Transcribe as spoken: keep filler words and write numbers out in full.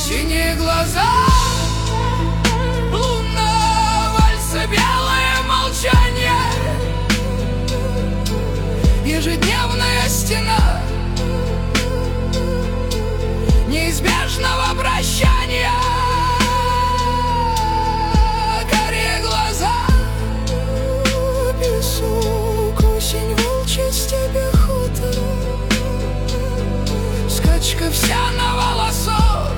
Синие глаза, лунная вальса, белое молчание, ежедневная стена неизбежного прощания. Карие глаза, песок, осень, волчья степь, охота, скачка вся на волосок.